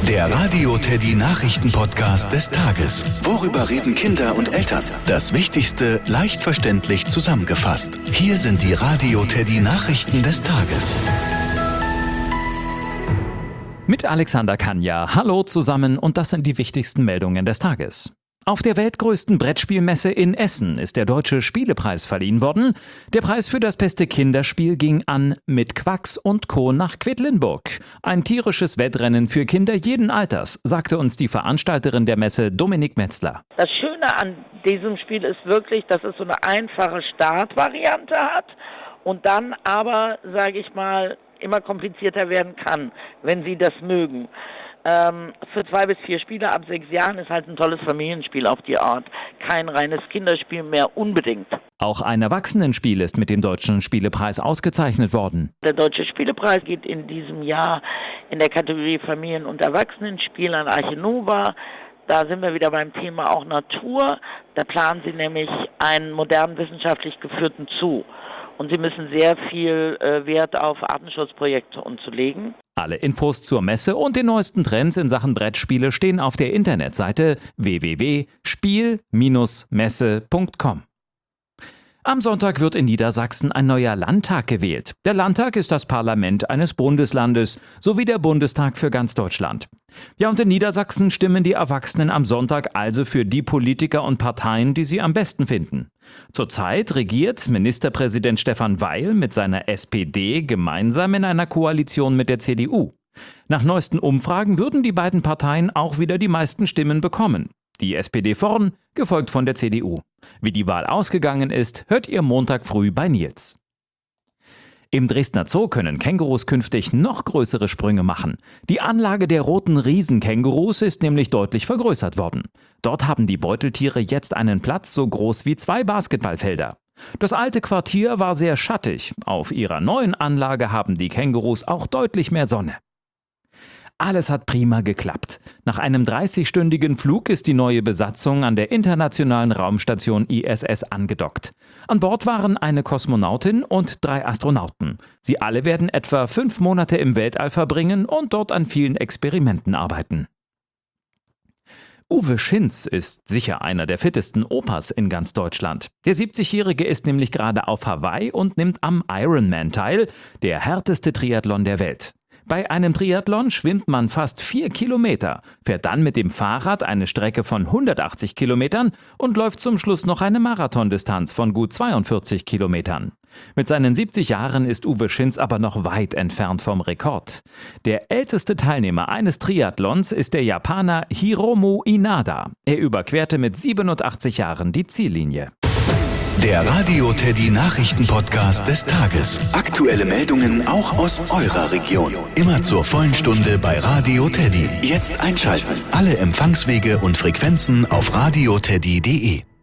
Der Radio Teddy Nachrichten-Podcast des Tages. Worüber reden Kinder und Eltern? Das Wichtigste leicht verständlich zusammengefasst. Hier sind die Radio Teddy Nachrichten des Tages. Mit Alexander Kanja. Hallo zusammen und das sind die wichtigsten Meldungen des Tages. Auf der weltgrößten Brettspielmesse in Essen ist der Deutsche Spielepreis verliehen worden. Der Preis für das beste Kinderspiel ging an Mit Quacks und Co. nach Quedlinburg. Ein tierisches Wettrennen für Kinder jeden Alters, sagte uns die Veranstalterin der Messe Dominik Metzler. Das Schöne an diesem Spiel ist wirklich, dass es so eine einfache Startvariante hat und dann aber, sage ich mal, immer komplizierter werden kann, wenn Sie das mögen. Für 2 bis 4 Spieler ab 6 Jahren ist halt ein tolles Familienspiel auf die Art. Kein reines Kinderspiel mehr unbedingt. Auch ein Erwachsenenspiel ist mit dem Deutschen Spielepreis ausgezeichnet worden. Der Deutsche Spielepreis geht in diesem Jahr in der Kategorie Familien- und Erwachsenenspiel an Arche Nova. Da sind wir wieder beim Thema auch Natur. Da planen sie nämlich einen modernen wissenschaftlich geführten Zoo. Und sie müssen sehr viel Wert auf Artenschutzprojekte legen. Alle Infos zur Messe und den neuesten Trends in Sachen Brettspiele stehen auf der Internetseite www.spiel-messe.com. Am Sonntag wird in Niedersachsen ein neuer Landtag gewählt. Der Landtag ist das Parlament eines Bundeslandes, sowie der Bundestag für ganz Deutschland. Ja, und in Niedersachsen stimmen die Erwachsenen am Sonntag also für die Politiker und Parteien, die sie am besten finden. Zurzeit regiert Ministerpräsident Stefan Weil mit seiner SPD gemeinsam in einer Koalition mit der CDU. Nach neuesten Umfragen würden die beiden Parteien auch wieder die meisten Stimmen bekommen. Die SPD vorn, gefolgt von der CDU. Wie die Wahl ausgegangen ist, hört ihr Montag früh bei Nils. Im Dresdner Zoo können Kängurus künftig noch größere Sprünge machen. Die Anlage der roten Riesenkängurus ist nämlich deutlich vergrößert worden. Dort haben die Beuteltiere jetzt einen Platz so groß wie 2 Basketballfelder. Das alte Quartier war sehr schattig. Auf ihrer neuen Anlage haben die Kängurus auch deutlich mehr Sonne. Alles hat prima geklappt. Nach einem 30-stündigen Flug ist die neue Besatzung an der internationalen Raumstation ISS angedockt. An Bord waren eine Kosmonautin und 3 Astronauten. Sie alle werden etwa 5 Monate im Weltall verbringen und dort an vielen Experimenten arbeiten. Uwe Schinz ist sicher einer der fittesten Opas in ganz Deutschland. Der 70-Jährige ist nämlich gerade auf Hawaii und nimmt am Ironman teil, der härteste Triathlon der Welt. Bei einem Triathlon schwimmt man fast 4 Kilometer, fährt dann mit dem Fahrrad eine Strecke von 180 Kilometern und läuft zum Schluss noch eine Marathondistanz von gut 42 Kilometern. Mit seinen 70 Jahren ist Uwe Schinz aber noch weit entfernt vom Rekord. Der älteste Teilnehmer eines Triathlons ist der Japaner Hiromu Inada. Er überquerte mit 87 Jahren die Ziellinie. Der Radio Teddy Nachrichten-Podcast des Tages. Aktuelle Meldungen auch aus eurer Region. Immer zur vollen Stunde bei Radio Teddy. Jetzt einschalten. Alle Empfangswege und Frequenzen auf radioteddy.de.